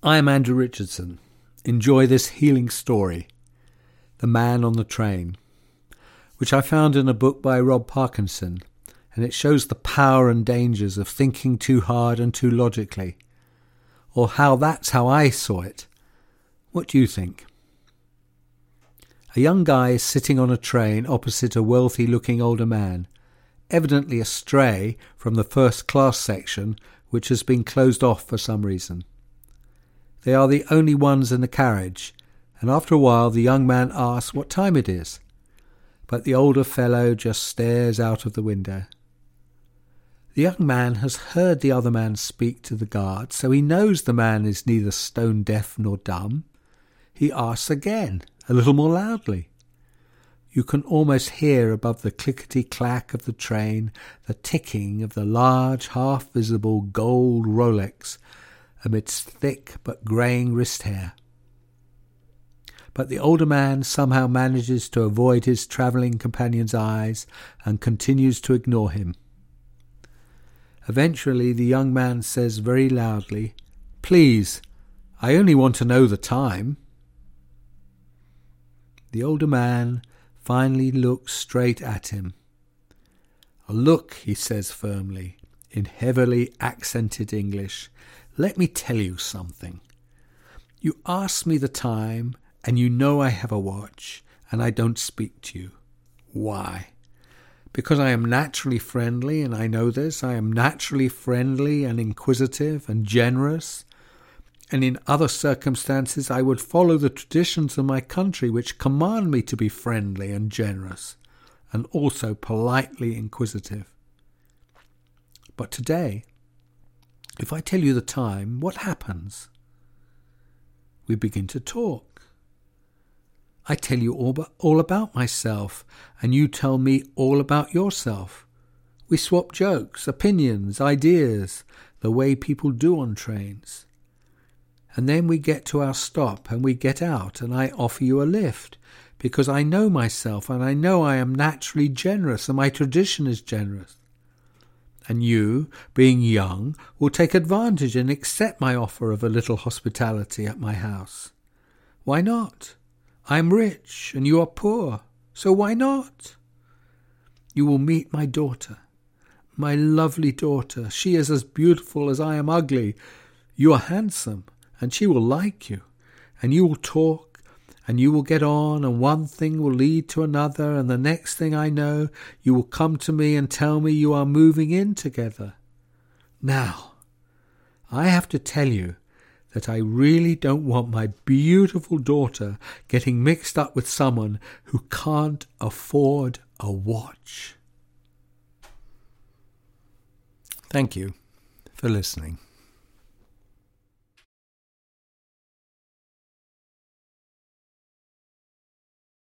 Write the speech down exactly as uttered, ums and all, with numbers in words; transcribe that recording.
I am Andrew Richardson. Enjoy this healing story, The Man on the Train, which I found in a book by Rob Parkinson, and it shows the power and dangers of thinking too hard and too logically, or how that's how I saw it. What do you think? A young guy is sitting on a train opposite a wealthy-looking older man, evidently astray from the first-class section, which has been closed off for some reason. They are the only ones in the carriage, and after a while the young man asks what time it is, but the older fellow just stares out of the window. The young man has heard the other man speak to the guard, so he knows the man is neither stone deaf nor dumb. He asks again, a little more loudly. You can almost hear above the clickety-clack of the train the ticking of the large, half-visible gold Rolex amidst thick but greying wrist hair. But the older man somehow manages to avoid his travelling companion's eyes and continues to ignore him. Eventually the young man says very loudly, "Please, I only want to know the time." The older man finally looks straight at him. "Look," he says firmly, in heavily accented English, "let me tell you something. You ask me the time, and you know I have a watch, and I don't speak to you. Why? Because I am naturally friendly, and I know this. I am naturally friendly and inquisitive and generous, and in other circumstances I would follow the traditions of my country, which command me to be friendly and generous, and also politely inquisitive. But today, if I tell you the time, what happens? We begin to talk. I tell you all, all about myself, and you tell me all about yourself. We swap jokes, opinions, ideas, the way people do on trains. And then we get to our stop, and we get out, and I offer you a lift, because I know myself, and I know I am naturally generous, and my tradition is generous. And you, being young, will take advantage and accept my offer of a little hospitality at my house. Why not? I am rich and you are poor, so why not? You will meet my daughter, my lovely daughter. She is as beautiful as I am ugly. You are handsome, and she will like you, and you will talk, and you will get on, and one thing will lead to another, and the next thing I know, you will come to me and tell me you are moving in together. Now, I have to tell you that I really don't want my beautiful daughter getting mixed up with someone who can't afford a watch." Thank you for listening.